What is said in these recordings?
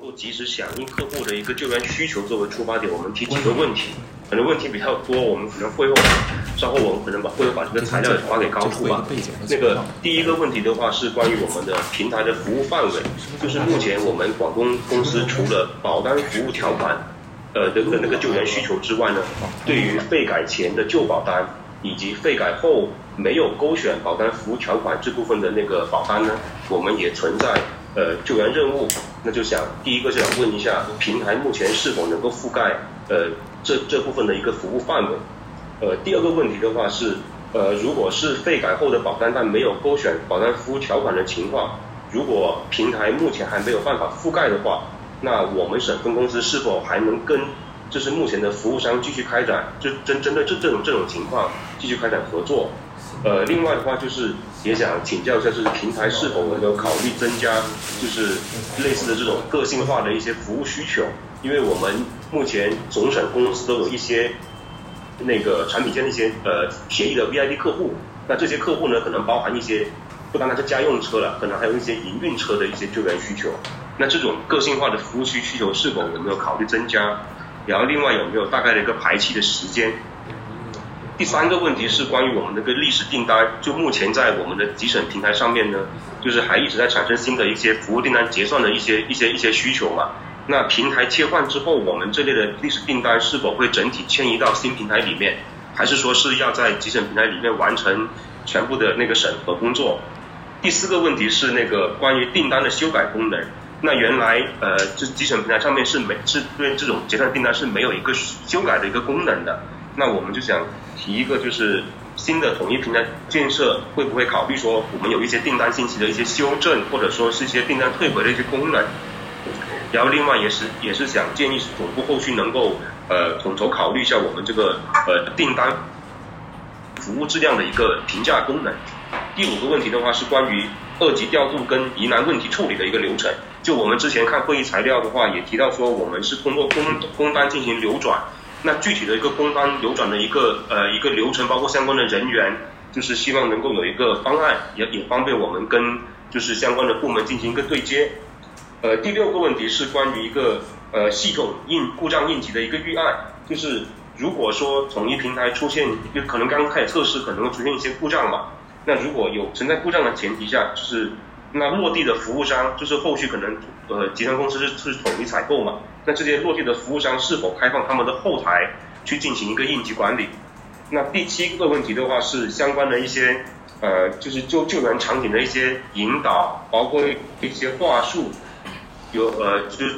够及时响应客户的一个救援需求作为出发点，我们提几个问题，可能问题比较多，我们可能会后稍后我们可能会把这个材料发给高处吧。那个第一个问题的话是关于我们的平台的服务范围，就是目前我们广东公司除了保单服务条款的那个救援需求之外呢，对于费改前的旧保单以及费改后没有勾选保单服务条款这部分的那个保单呢，我们也存在救援任务。那就想第一个是想问一下，平台目前是否能够覆盖这部分的一个服务范围？第二个问题的话是如果是费改后的保单但没有勾选保单服务条款的情况，如果平台目前还没有办法覆盖的话，那我们省分公司是否还能跟就是目前的服务商继续开展，就针对这种情况继续开展合作？另外的话就是也想请教一下，就是平台是否能够考虑增加就是类似的这种个性化的一些服务需求？因为我们目前总省公司都有一些那个产品线的一些协议的 VIP 客户，那这些客户呢可能包含一些不单单是家用车了，可能还有一些营运车的一些救援需求。那这种个性化的服务需求是否有没有考虑增加？然后另外有没有大概的一个排期的时间？第三个问题是关于我们那个历史订单，就目前在我们的集省平台上面呢，就是还一直在产生新的一些服务订单结算的一些需求嘛。那平台切换之后，我们这类的历史订单是否会整体迁移到新平台里面，还是说是要在集省平台里面完成全部的那个审核工作？第四个问题是那个关于订单的修改功能。那原来就集省平台上面是对这种结算订单是没有一个修改的一个功能的。那我们就想提一个，就是新的统一平台建设会不会考虑说我们有一些订单信息的一些修正，或者说是一些订单退回的一些功能？然后另外也是想建议总部后续能够统筹考虑一下我们这个订单服务质量的一个评价功能。第五个问题的话是关于2级调度跟疑难问题处理的一个流程。就我们之前看会议材料的话也提到说，我们是通过工单进行流转。那具体的一个工单流转的一个流程，包括相关的人员，就是希望能够有一个方案，也方便我们跟就是相关的部门进行一个对接。第6个问题是关于一个系统故障应急的一个预案，就是如果说统一平台出现，就可能刚开始测试可能会出现一些故障嘛，那如果有存在故障的前提下，就是那落地的服务商，就是后续可能集团公司是统一采购嘛，那这些落地的服务商是否开放他们的后台去进行一个应急管理？那第7个问题的话是相关的一些就是救援场景的一些引导，包括一些话术，有就是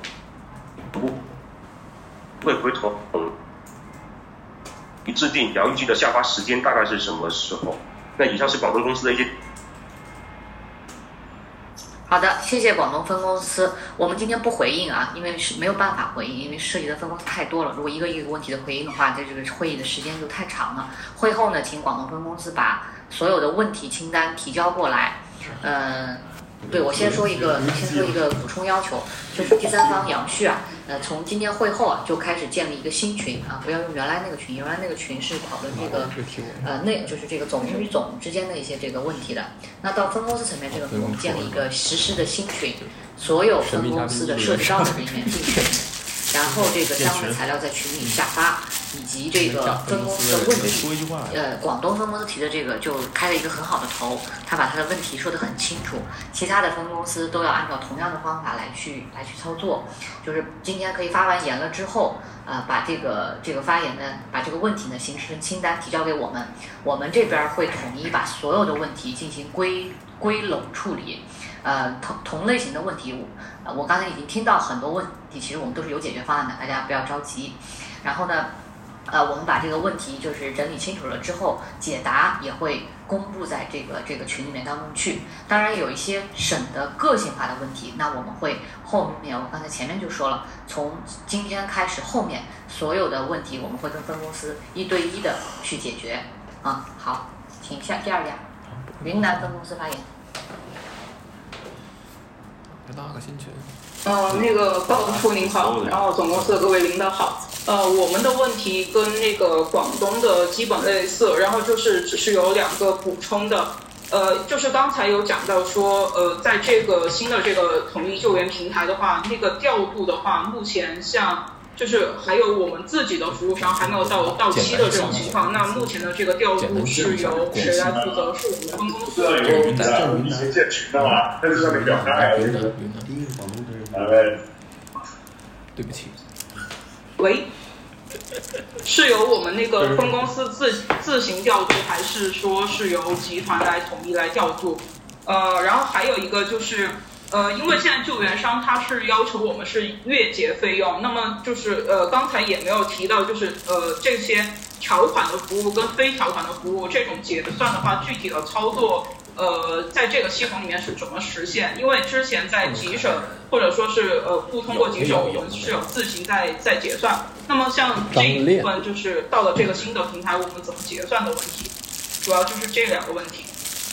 会不会制定疗愈剂的下发时间大概是什么时候？那以上是广东公司的一些。 好的，谢谢广东分公司。我们今天不回应啊，因为是没有办法回应，因为涉及的分公司太多了。如果一个一个问题的回应的话，这个会议的时间就太长了。会后呢，请广东分公司把所有的问题清单提交过来。对，我先说一个补充要求，就是第三方杨旭啊，从今天会后啊就开始建立一个新群啊，不要用原来那个群，原来那个群是讨论这个就是这个总与总之间的一些这个问题的。那到分公司层面，这个我们建立一个实施的新群，所有分公司的涉及到的人员进群，然后这个相关的材料在群里下发。以及这个分公司的问题，广东分公司提的这个就开了一个很好的头，他把他的问题说得很清楚，其他的分公司都要按照同样的方法来去操作。就是今天可以发完言了之后，把这个发言呢，把这个问题呢形成清单提交给我们，我们这边会统一把所有的问题进行归拢处理。同类型的问题，我刚才已经听到很多问题，其实我们都是有解决方案的，大家不要着急。然后呢，我们把这个问题就是整理清楚了之后，解答也会公布在这个群里面当中去。当然有一些省的个性化的问题，那我们会后面我刚才前面就说了，从今天开始后面所有的问题我们会跟分公司1对1的去解决。好，请下第2家云南分公司发言。 拉个新群。 那个报告处您好，然后总公司的各位领导好。我们的问题跟那个广东的基本类似，然后就是只是有2个补充的。 就是刚才有讲到说，在这个新的这个统一救援平台的话，那个调度的话，目前像就是还有我们自己的服务商还没有到期的这种情况，那目前的这个调度是由谁来负责？是我们分公司。 云南一些建群的嘛，但是上面表态。 云南，对不起。 喂，是由我们那个分公司自行调度，还是说是由集团来统一来调度？然后还有一个就是。因为现在救援商他是要求我们是月结费用，那么就是刚才也没有提到，就是这些条款的服务跟非条款的服务这种结算的话，具体的操作在这个系统里面是怎么实现？因为之前在集省或者说是不通过集省，我们是有自行在结算。那么像这一部分就是到了这个新的平台，我们怎么结算的问题，主要就是这两个问题。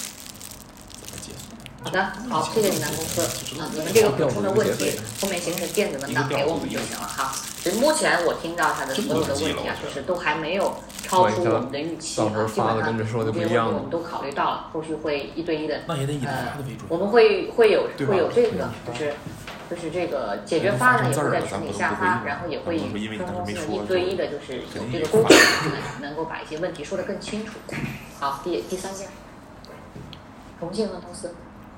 好的，好，谢谢你们公司你们这个补充的问题后面形成电子文档给我们就行了哈。只是目前我听到他的所有的问题啊，就是都还没有超出我们的预期啊，基本上这些问题我们都考虑到了，后续会一对一的我们会有这个就是这个解决方案也会在群里下发，然后也会分公司一对一的，就是有这个工作能够把一些问题说得更清楚。好，第三件，重庆分公司。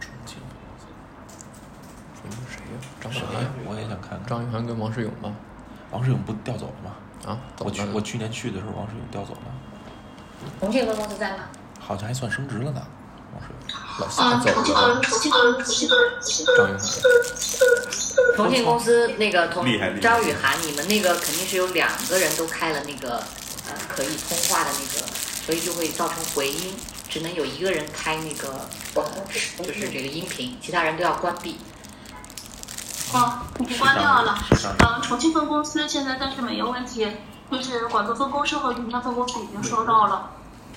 谁呀？张谁呀？ 我也想看看。 张玉涵跟王世勇吗？ 王世勇不调走了吗？ 啊， 我去年去的时候，王世勇调走了。 重庆分公司在吗？ 好像还算升职了呢，王世勇。 老三走了。张玉涵。 重庆公司那个张雨涵，你们那个肯定是有2个人都开了那个可以通话的那个，所以就会造成回音，只能有1个人开那个就是这个音频，其他人都要关闭。 已经关掉了。重庆分公司现在暂时没有问题，就是广州分公司和云南分公司已经收到了。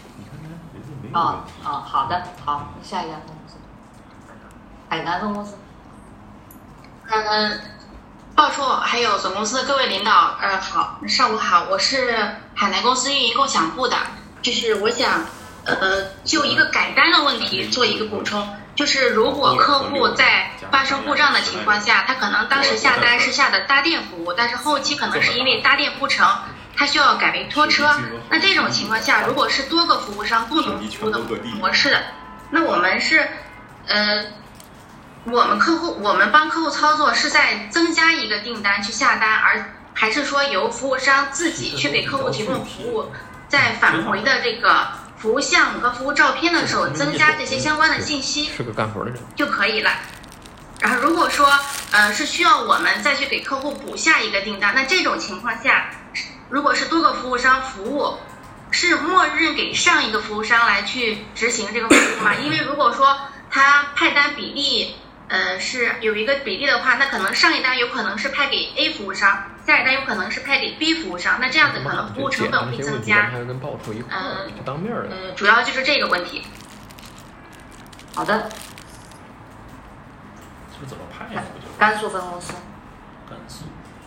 好的，好，下一家分公司，海南分公司。 报处还有总公司的各位领导，好，上午好，我是海南公司运营共享部的，就是我想，就一个改单的问题做一个补充。就是如果客户在发生故障的情况下，他可能当时下单是下的搭电服务，但是后期可能是因为搭电不成，他需要改为拖车。那这种情况下，如果是多个服务商共同服务的模式的，那我们是我们帮客户操作是在增加一个订单去下单，而还是说由服务商自己去给客户提供服务，在返回的这个服务项目和服务照片的时候增加这些相关的信息是个干活的人就可以了。然后如果说是需要我们再去给客户补下一个订单，那这种情况下，如果是多个服务商服务，是默认给上一个服务商来去执行这个服务嘛？因为如果说他派单比例是有一个比例的话，那可能上一单有可能是派给 A 服务商，下一单有可能是派给 B 服务商，那这样子可能服务成本会增加。主要就是这个问题。 好的。 这怎么派呀？ 甘肃分公司。 甘肃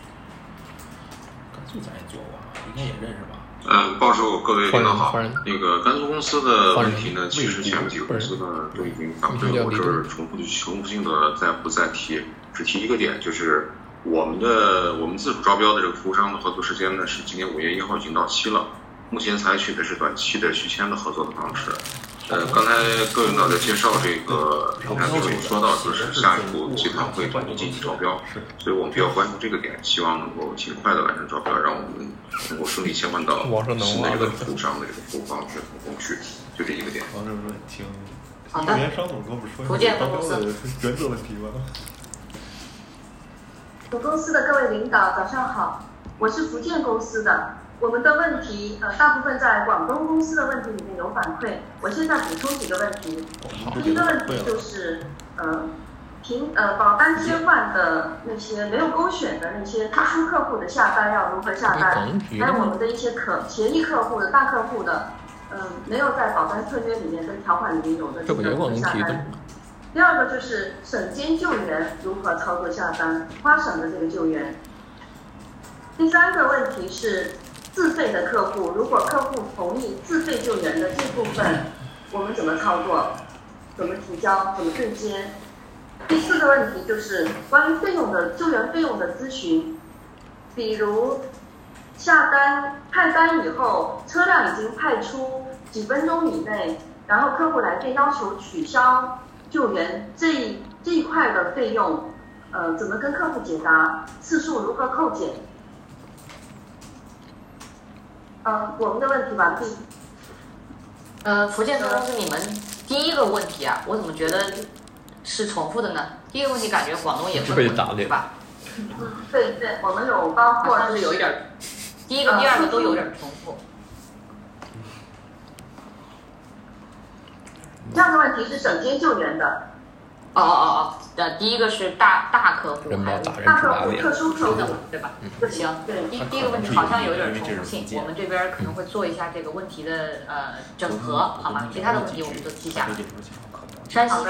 咱也做过，应该也认识吧？ 报酬各位领导好。那个甘肃公司的问题呢，其实前面几个公司呢都已经反馈了，我这儿重复性的不再提，只提一个点，就是我们自主招标的这个服务商的合作时间呢是今年5月1号已经到期了，目前采取的是短期的续签的合作的方式。刚才各位领导在介绍这个平台的时候也说到，就是下一步集团会统一进行招标，所以我们比较关注这个点，希望能够尽快的完成招标，让我们能够顺利切换到新的这个服务商的这个服务方式和工序，就这一个点。 王主任，请福建商总跟我们说福建分公司原则问题吧。 总公司的各位领导，早上好，我是福建公司的。我们的问题大部分在广东公司的问题里面有反馈，我现在补充几个问题。第一个问题就是保单切换的那些没有勾选的那些特殊客户的下单要如何下单，还有我们的一些协议客户的大客户的没有在保单特约里面跟条款里面有的这个下单。第二个就是省间救援如何操作下单，花省的这个救援。第三个问题是自费的客户，如果客户同意自费救援的这部分，我们怎么操作？ 怎么提交，怎么对接。第4个问题就是关于救援费用的咨询，比如下单派单以后，车辆已经派出几分钟以内，然后客户来电要求取消救援这一块的费用，怎么跟客户解答？次数如何扣减？我们的问题完毕。 福建分公司，你们第一个问题啊，我怎么觉得是重复的呢？第一个问题感觉广东也会问，对吧？ 对，我们有包括是有一点，第一个、第二个都有点重复。 第二个问题是省间救援的。 第一个是大客户， 大客户、特殊客户， 对吧？行，对，第一个问题好像有点重复性，我们这边可能会做一下这个问题的整合，好吗？其他的问题我们都记下。山西。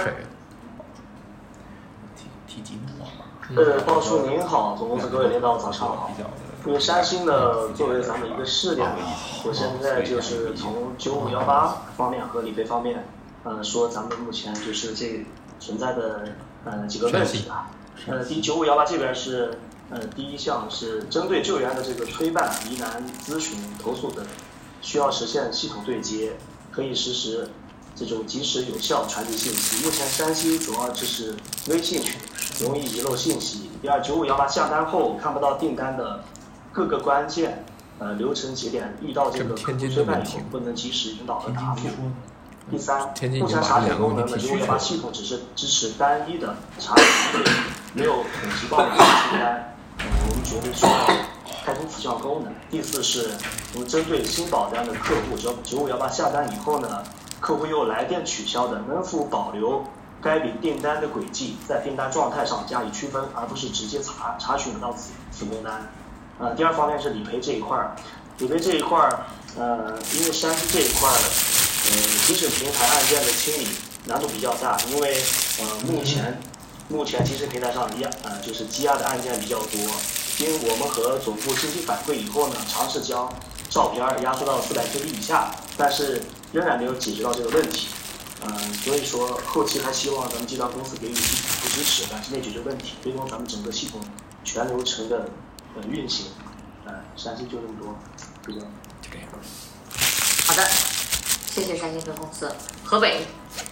鲍叔您好，总公司各位领导早上好。因为山西呢，作为咱们一个试点，我现在就是从9518方面和理赔方面，说咱们目前就是这存在的几个问题啊。第9518这边是第一项是针对救援的这个推办、疑难咨询、投诉等，需要实现系统对接，可以实时这种及时有效传递信息。目前山西主要就是微信群容易遗漏信息。第二，9518下单后看不到订单的各个关键流程节点，遇到这个客户催办以后不能及时引导和答复。第三，目前查询功能的9518系统只是支持单一的查询，没有统计报名清单。我们觉得需要开通此项功能。第四是，我们针对新保单的客户，只要9518下单以后呢，客户又来电取消的，能否保留该笔订单的轨迹，在订单状态上加以区分，而不是直接查询到此工单。第二方面是理赔这一块儿，理赔这一块儿，因为山西这一块儿，集审平台案件的清理难度比较大，因为目前集审平台上就是积压的案件比较多。因为我们和总部信息反馈以后呢，尝试将照片压缩到400KB 以下，但是仍然没有解决到这个问题。所以说后期还希望咱们集团公司给予系统支持，短期内解决问题，推动咱们整个系统全流程的运行。山西就这么多，就这样。 好的，谢谢山西分公司。河北。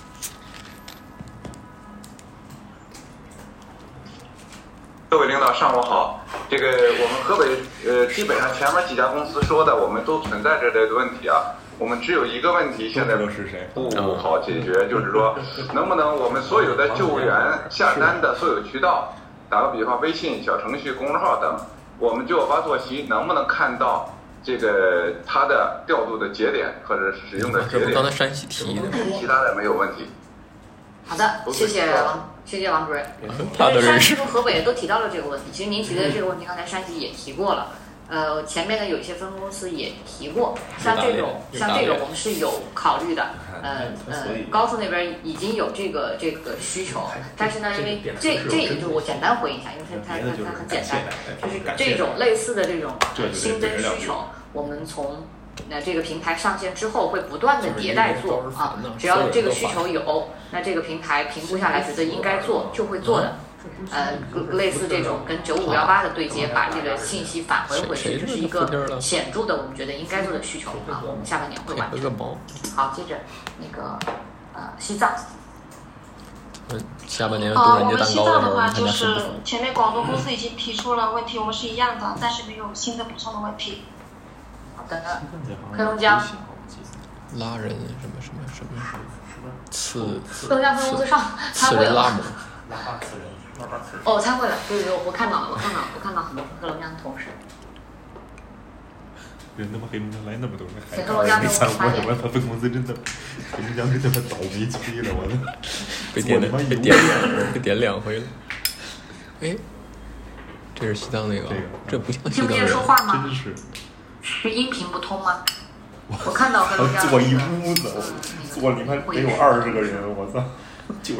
各位领导上午好，这个我们河北基本上前面几家公司说的我们都存在着这个问题啊。我们只有一个问题现在不好解决，就是说能不能我们所有的救援下单的所有渠道，打个比方微信、小程序、公众号等，我们958坐席能不能看到这个它的调度的节点或者使用的节点？ 刚才山西提的， 其他的没有问题。 好的，谢谢王主任。因为山西和河北都提到了这个问题，其实您提的这个问题，刚才山西也提过了。前面的有一些分公司也提过，像这种我们是有考虑的。高速那边已经有这个需求，但是呢，因为这也就是我简单回应一下，因为它很简单，就是这种类似的这种新增需求，我们从这个平台上线之后会不断的迭代做啊，只要这个需求有，那这个平台评估下来觉得应该做就会做的。类似这种跟9518的对接，把这个信息返回回去，这是一个显著的我们觉得应该做的需求啊。我们下半年会完成。好，接着那个西藏。 下半年多人节蛋糕的时候， 我们西藏的话，就是前面广东公司已经提出了问题，我们是一样的，但是没有新的补充的问题。 好的，黑龙江。 拉人什么黑龙江分公司上参会了。 拉巴刺人。 哦，参会了，对，我看到很多黑龙江的同事。 人他妈黑龙江来那么多人， 黑龙江没参会， 他分公司真的，黑龙江真他妈倒霉催了，我都被点2回了。哎，这是西藏那个，这不像西藏人。 听不见说话吗？ 真是。 是音频不通吗？我看到黑龙江。 坐一屋子，坐里面得有20个人，我操，就是。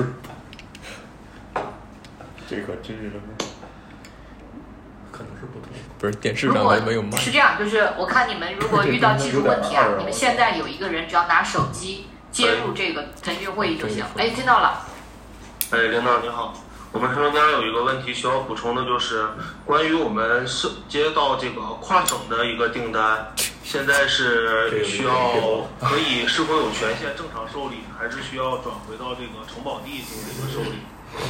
这可真是可能是不同， 不是电视上还没有卖。 是这样，就是我看你们如果遇到技术问题啊，你们现在有一个人只要拿手机接入这个腾讯会议就行。哎，听到了。 领导你好，我们黑龙江有一个问题需要补充的，就是关于我们接到这个跨省的一个订单，现在是需要是否有权限正常受理，还是需要转回到这个承保地进行一个受理？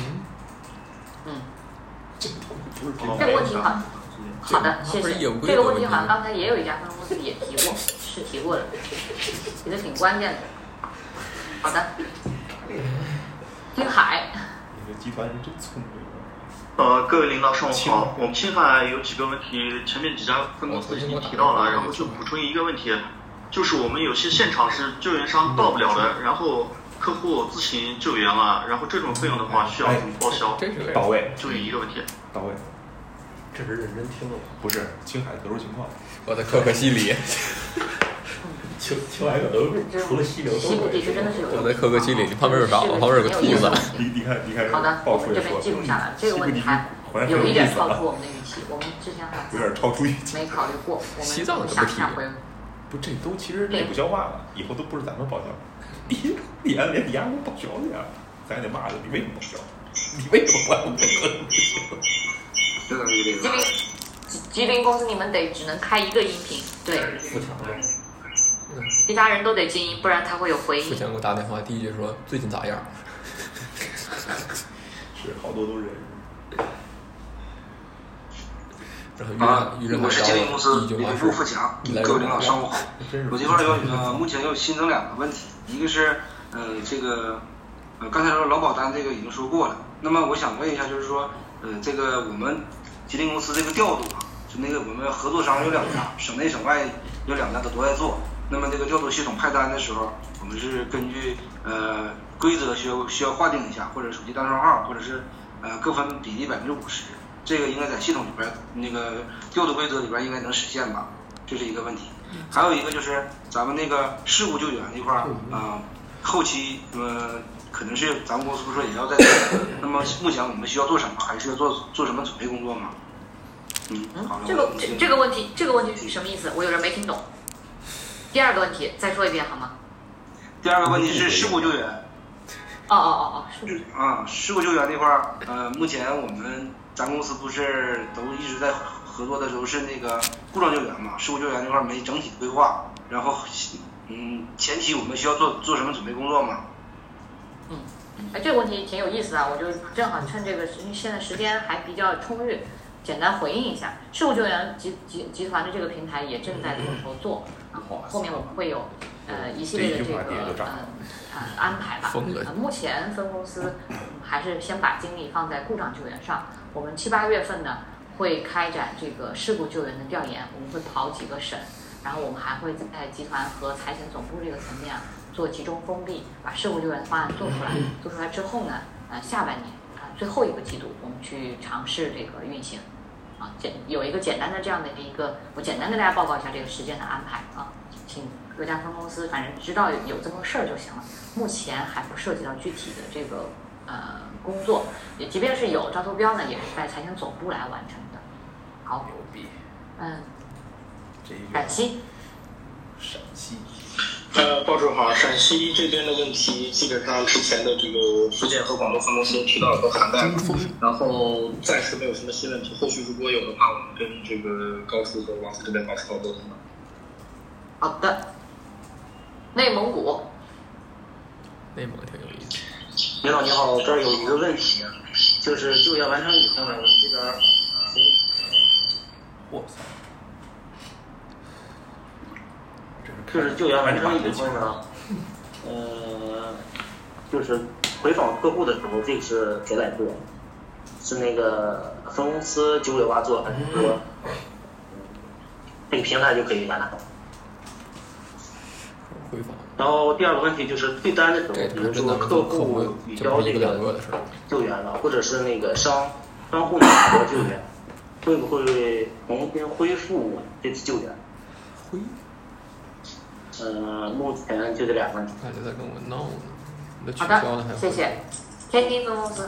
这个问题好的，谢谢。这个问题好像刚才也有一家分公司也提过的，提的挺关键的。好的，金海。 你们集团是真聪明。 各位领导上午好，我们青海有几个问题，前面几家分公司已经提到了，然后就补充一个问题，就是我们有些现场是救援商到不了的，然后客户自行救援了，然后这种费用的话需要怎么报销？ 到位， 就一个问题。 到位。 这是认真听了， 不是青海特殊情况。 我的可可西里。 青海可都除了溪流西部地区真的是有。 我在可可西里，你旁边有啥？我旁边有个兔子。 你看。 好的，我们这边记录下来，这个问题还有一点超出我们的预期，我们之前还有点超出预期， 没考虑过。我们西藏都不提。 不，这都其实内部消化了，以后都不是咱们报销。你按连压都报销去啊，咱也得骂他，你为什么报销？你为什么不按我吉林公司你们只能开一个音频，对。 富强的。 其他人都得静音，不然他会有回音。 富强给我打电话，第一句说最近咋样？ 是好多都忍。 我是吉林公司理部富强，各位领导上午好。我这块目前有新增2个问题，一个是刚才说劳保单这个已经说过了，那么我想问一下，就是说这个我们吉林公司这个调度啊，就那个我们合作商有2家，省内省外有2家都在做。那么这个调度系统派单的时候，我们是根据规则需要划定一下，或者手机单双号，或者是各分比例50%，这个应该在系统里边那个调度规则里边应该能实现吧？这是一个问题。还有一个就是咱们那个事故救援这块后期可能是咱们公司不说也要再做，那么目前我们需要做什么，还是要做什么准备工作吗？好了。 这个问题是什么意思？我有点没听懂。第2个问题再说一遍好吗？ 第2个问题是事故救援。事故救援这块目前咱公司不是都一直在合作的都是那个故障救援嘛，事故救援这块没整体规划，然后前期我们需要做什么准备工作吗？ 这个问题挺有意思的，我就正好趁这个现在时间还比较充裕，简单回应一下。事故救援集团的这个平台也正在统筹做，然后后面我们会有一系列的这个安排吧。目前分公司还是先把精力放在故障救援上。我们7、8月份呢会开展这个事故救援的调研，我们会跑几个省，然后我们还会在集团和财险总部这个层面做集中封闭，把事故救援方案做出来。做出来之后呢，下半年最后一个季度我们去尝试这个运行。有一个简单的这样的我简单跟大家报告一下这个时间的安排啊，请各家分公司反正知道有这么个事儿就行了。目前还不涉及到具体的这个工作，也即便是有招投标呢，也是在财险总部来完成的。好，陕西。 报主好，陕西这边的问题基本上之前的这个福建和广东分公司都提到了，都涵盖了，然后暂时没有什么新问题，后续如果有的话，我们跟这个高处和王府这边保持好沟通。 好的，内蒙古。 内蒙挺有意思。 领导你好，这儿有一个问题，就是救援完成以后呢，我们这边就是救援完成以后呢，就是回访客户的时候，这个是谁来做？是那个分公司968做，还是说那个平台就可以完成？ 回访。 然后第2个问题就是对单的时候，比如说客户语交这个救援了，或者是那个商户呢做救援，会不会重新恢复这次救援？目前就这2个问题。 大家在跟我闹呢， 好的，谢谢。天津分公司。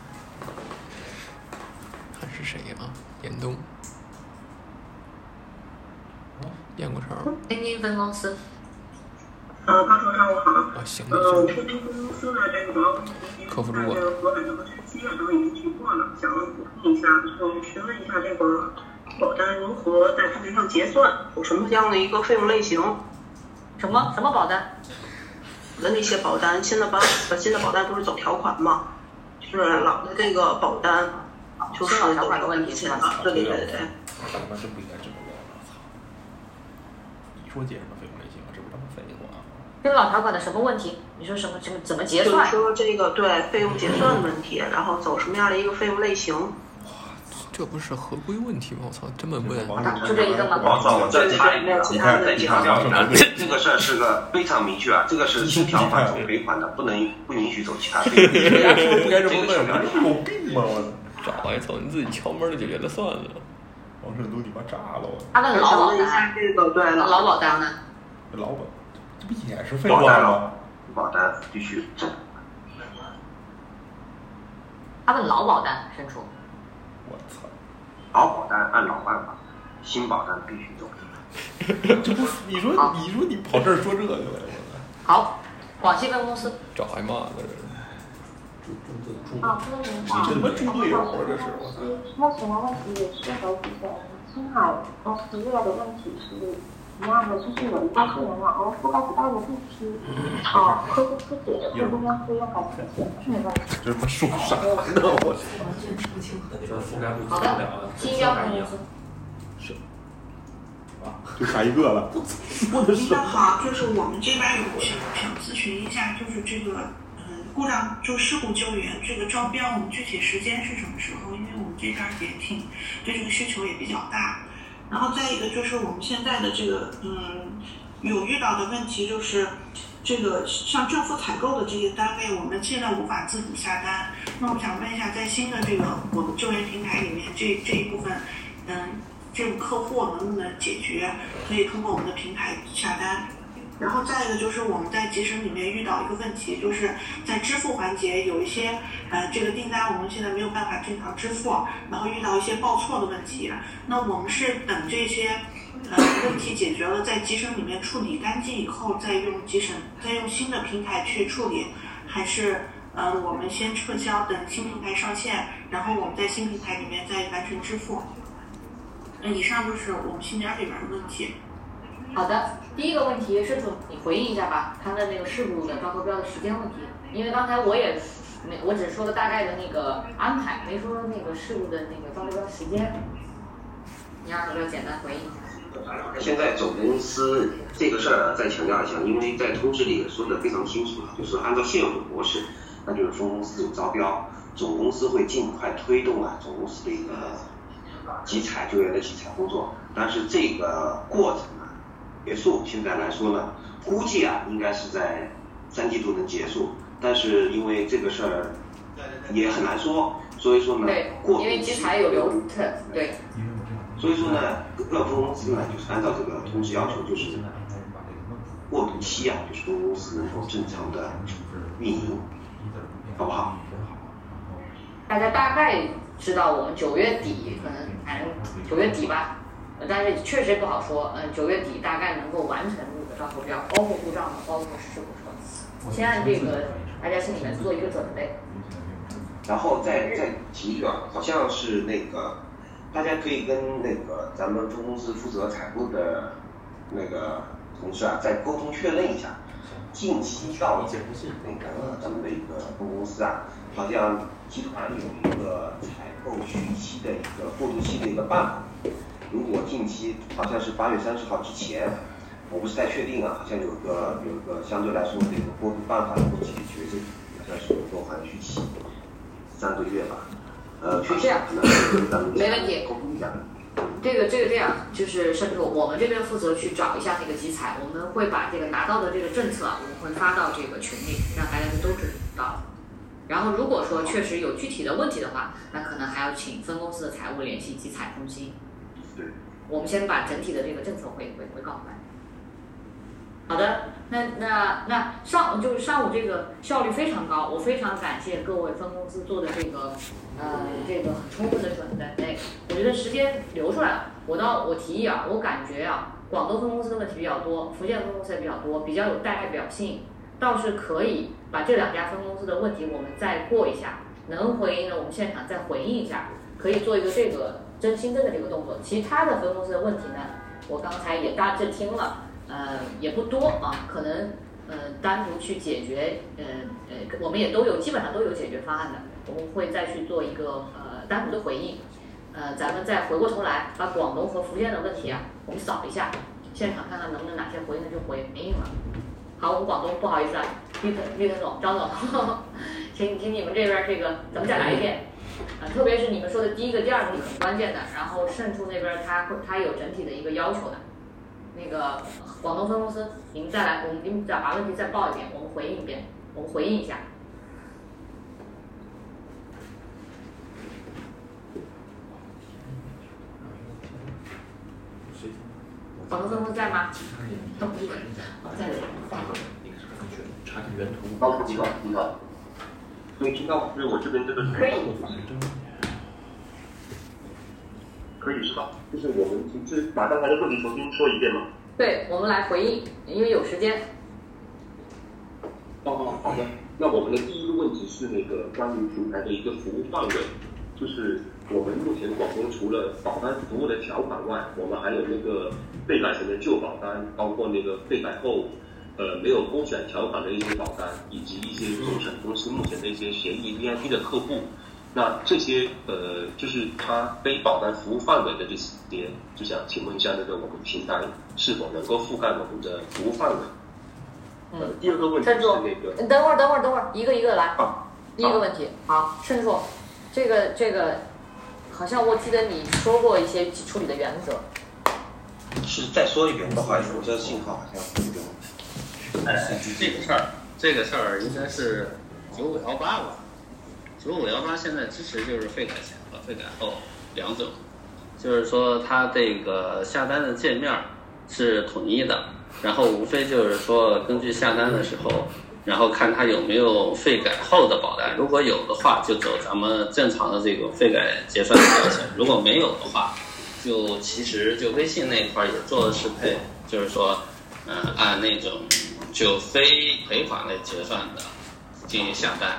看是谁啊？严冬。燕国城。 天津分公司。 高总上午好。 行。 我们公司的这个客服主管这个核保这个分期然后已经提过了，想补充一下，询问一下这个保单如何在账面上结算，有什么样的一个费用类型？ 什么保单？ 的那些保单，新的保单不是走条款吗？就是老的这个保单，就是老条款的问题是吧？ 对。 他妈真不应该这么聊了，操！你说结什么费用类型啊？这不他妈废话吗？ 这个老条款的什么问题？你说什么怎么结算？ 就是说这个对费用结算的问题，然后走什么样的一个费用类型？ 这不是合规问题吗？我操，根本不就这一个吗？ 我这插一句，你看在条款上，这个事儿是个非常明确啊，这个是新条款走赔款的，不允许走其他费用。 不该这么问，有病吗？我找一走，你自己敲门的解决了算了。 王胜都你妈炸了我！ 他问劳保单， 这个对劳保单呢？ 劳保这不也是废话吗？ 保单必须走。 他问劳保单，申初。 我操！ 老保单按老办法，新保单必须走。 这不，你说你跑这儿说这个来， 好，广西分公司找挨骂的人。 你这他妈猪队友啊！这是我操！ 目前的问题也是和之前青海公司遇到的问题是一样的，就是有一部分人然后覆盖不到的地区，客户不解的客户要费用改成钱是没问题。 这他妈说啥呢？我不清楚的地方覆盖不好的，新疆分公司。 是。就差一个了。 领导好，就是我们这边有想咨询一下，就是这个故障就事故救援这个招标，我们具体时间是什么时候？因为我们这边也对这个需求也比较大。然后再一个就是我们现在的这个有遇到的问题就是这个像政府采购的这些单位，我们现在无法自主下单。那我想问一下，在新的这个我们救援平台里面，这一部分这种客户能不能解决？可以通过我们的平台下单。然后再一个就是我们在集成里面遇到一个问题，就是在支付环节有一些这个订单我们现在没有办法正常支付，然后遇到一些报错的问题。那我们是等这些问题解决了，在集成里面处理干净以后，再用新的平台去处理，还是我们先撤销，等新平台上线，然后我们在新平台里面再完成支付？以上就是我们新点里边的问题。 好的，第一个问题，申初你回应一下吧，他问那个事故的招投标的时间问题，因为刚才我只说了大概的那个安排，没说那个事故的那个招投标时间，你要不要简单回应一下？ 现在总公司这个事儿再强调一下，因为在通知里也说的非常清楚了，就是按照现有的模式，那就是分公司有招标，总公司会尽快推动总公司的一个救援的集采工作，但是这个过程结束现在来说呢，估计应该是在3季度能结束，但是因为这个事儿也很难说，所以说呢， 因为集采有流程，对， 所以说呢，各分公司呢就是按照这个通知要求，就是过渡期就是分公司能够正常的运营，好不好？ 大家大概知道我们9月底可能还能9月底吧。但是确实不好说，9月底大概能够完成这个招投标，包括故障包括事故车，先按这个大家心里面做一个准备。 然后再提一个，好像是那个大家可以跟那个咱们分公司负责采购的那个同事再沟通确认一下，近期到那个咱们的一个分公司好像集团有一个采购续期的一个过渡期的一个办法。如果近期好像是8月30号之前，我不是太确定好像有一个相对来说这个过渡办法能够解决这个，好像是有个缓续期3个月吧。 这样，没问题。这样，就是申初，我们这边负责去找一下那个集采，我们会把这个拿到的这个政策我们会发到这个群里，让大家都知道。然后如果说确实有具体的问题的话，那可能还要请分公司的财务联系集采中心。我们先把整体的这个政策会告出来。 好的，那上午这个效率非常高，我非常感谢各位分公司做的这个很充分的准备。我觉得时间留出来了，我提议啊，我感觉啊，广东分公司的问题比较多，福建分公司也比较多，比较有代表性，倒是可以把这2家分公司的问题我们再过一下，能回应的我们现场再回应一下，可以做一个这个真心真的这个动作。其他的分公司的问题呢，我刚才也大致听了。也不多啊，可能单独去解决，我们也基本上都有解决方案的，我们会再去做一个单独的回应，咱们再回过头来把广东和福建的问题啊，我们扫一下，现场看看能不能哪些回应的就回应了。好，我们广东不好意思啊，绿藤总、张总，请你们这边这个咱们再来一遍，特别是你们说的第一个、第二个是很关键的，然后胜处那边它有整体的一个要求的。那个广东分公司，你们再把问题再报一遍，我们回应一遍，我们回应一下。广东分公司在吗？都不是，在这里。 查看原图。高处你好，可以听到就是我这边这个可以是吧？就是我们就是把刚才的问题重新说一遍吗？ 对，我们来回应，因为有时间。 好的。那我们的第一个问题是那个关于平台的一个服务范围，就是我们目前广东除了保单服务的条款外，我们还有那个被改成的旧保单，包括那个被改后没有勾选条款的一些保单，以及一些中产公司目前的一些协议 VIP 的客户。那这些就是它非保单服务范围的这些，就想请问一下，那个我们平台是否能够覆盖我们的服务范围？第二个问题是那个， 等会儿，一个一个来。第一个问题，好，盛硕，这个，好像我记得你说过一些处理的原则。 是再说一遍，不好意思，我这信号好像有点问题。 这个事儿应该是9518吧。9518现在支持就是费改前和费改后2种，就是说它这个下单的界面是统一的，然后无非就是说根据下单的时候，然后看它有没有费改后的保单，如果有的话就走咱们正常的这个费改结算的流程，如果没有的话，其实微信那块也做了适配，就是说按那种就非赔款类结算的进行下单。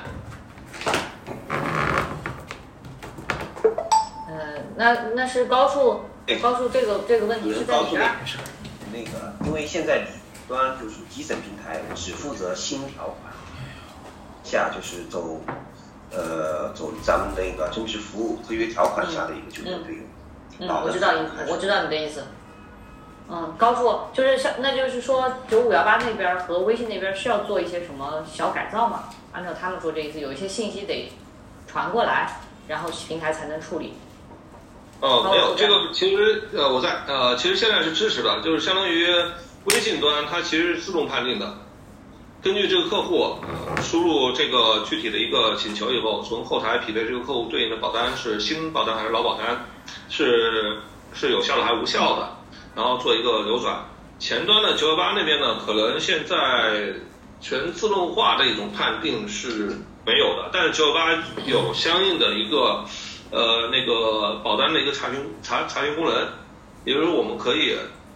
那是高数这个问题是在你这儿。 那个，因为现在底端就是基层平台只负责新条款，下就是走咱们那个真实服务合约条款下的一个纠纷费用。 我知道你的意思。高数那就是说9518那边和微信那边是要做一些什么小改造嘛？按照他们说这意思，有一些信息得传过来，然后平台才能处理。 没有，这个其实其实现在是支持的，就是相当于微信端它其实是自动判定的，根据这个客户输入这个具体的一个请求以后，从后台匹配这个客户对应的保单是新保单还是老保单，是有效的还是无效的，然后做一个流转。前端的918那边呢，可能现在全自动化的一种判定是没有的，但是918有相应的一个那个保单的一个查询功能，也就是我们可以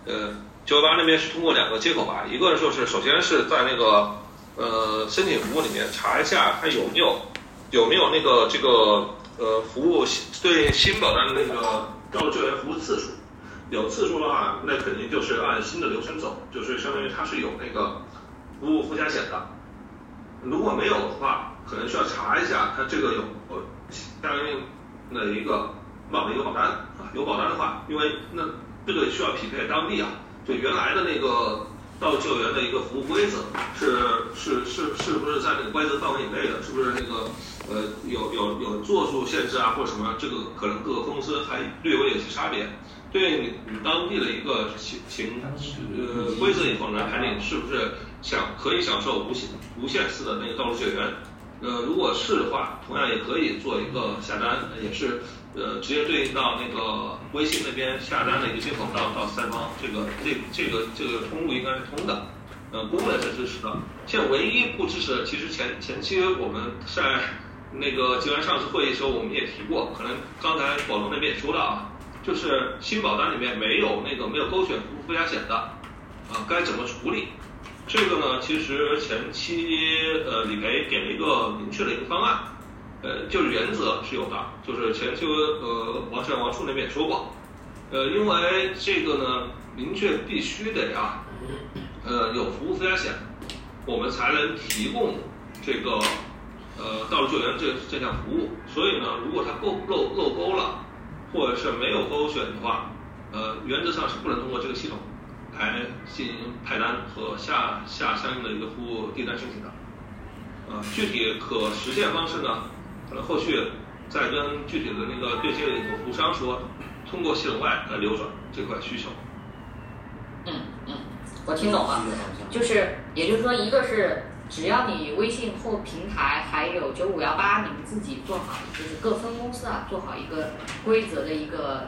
918那边是通过2个接口吧，一个就是首先是在那个申请服务里面查一下它有没有那个这个服务对新保单的那个道路救援服务次数，有次数的话，那肯定就是按新的流程走，就是相当于它是有那个服务附加险的。如果没有的话，可能需要查一下它这个有相应的一个保单啊，有保单的话，因为那这个需要匹配当地啊，就原来的那个道路救援的一个服务规则是不是在那个规则范围以内的，是不是那个有座数限制啊或者什么，这个可能各个公司还略微有些差别。对你当地的一个规则以后来判定是不是可以享受无限次的那个道路救援。如果是的话，同样也可以做一个下单，也是直接对应到那个微信那边下单的一个接口到三方，这个通路应该是通的。 部分是支持的。现在唯一不支持的，其实前期我们在那个集团上市会议的时候，我们也提过，可能刚才广东那边也说了啊，就是新保单里面没有勾选服务附加险的，该怎么处理？这个呢，其实前期理赔给了一个明确的一个方案，就是原则是有的，就是前期王处那边也说过，因为这个呢明确必须得有服务附加险，我们才能提供这个道路救援这项服务，所以呢，如果它漏钩了，或者是没有勾选的话，原则上是不能通过这个系统来进行派单和下相应的一个服务订单申请的。具体可实现方式呢，可能后续再跟具体的那个对接的一个服务商说，通过系统外来流转这块需求。 我听懂了，也就是说，一个是只要你微信或平台还有9518，你们自己做好，就是各分公司做好一个规则的一个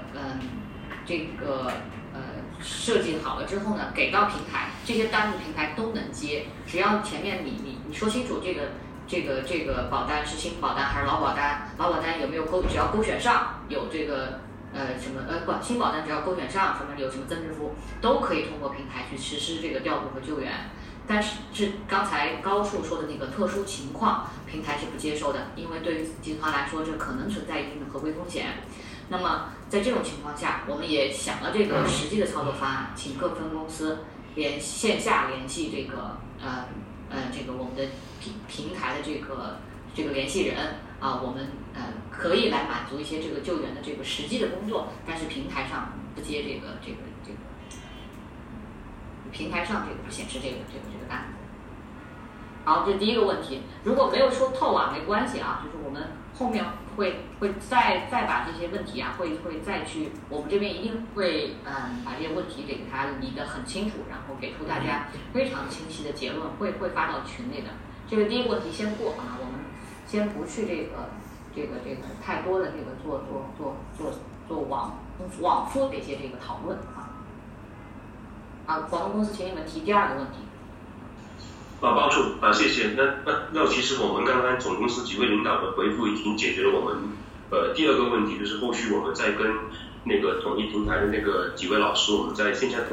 设计好了之后呢，给到平台，这些单子平台都能接，只要前面你说清楚这个保单是新保单还是老保单，老保单有没有只要勾选上有这个新保单只要勾选上什么有什么增值服务，都可以通过平台去实施这个调度和救援。但是刚才高处说的那个特殊情况，平台是不接受的，因为对于集团来说，这可能存在一定的合规风险。那么在这种情况下，我们也想了这个实际的操作方案，请各分公司线下联系这个我们的平台的这个联系人我们可以来满足一些这个救援的这个实际的工作，但是平台上不接这个平台上不显示这个单子。好，这第一个问题，如果没有说透没关系就是我们后面会再把这些问题会再去，我们这边一定会把这些问题给它理得很清楚，然后给出大家非常清晰的结论，会发到群内的。这个第一个问题先过我们先不去这个太多的这个做往复的一些这个讨论广东公司请你们提第二个问题。 报处谢谢。那其实我们刚才总公司几位领导的回复已经解决了我们第二个问题，就是后续我们再跟那个统一平台的那个几位老师，我们在线下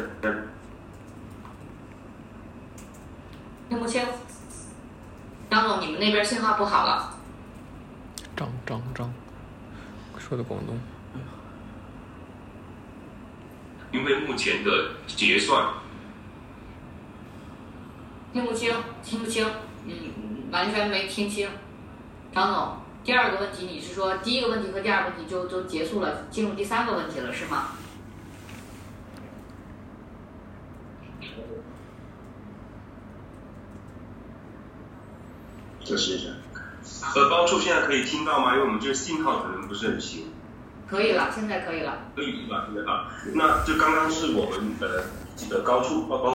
听不清，张总，你们那边信号不好了。 张，说的广东。 因为目前的结算听不清，完全没听清。张总，第二个问题你是说第一个问题和第二个问题都结束了，进入第三个问题了是吗？ 测试一下。包处现在可以听到吗？因为我们这个信号可能不是很行。 可以了，现在可以了。 可以吧？那就刚刚是我们高处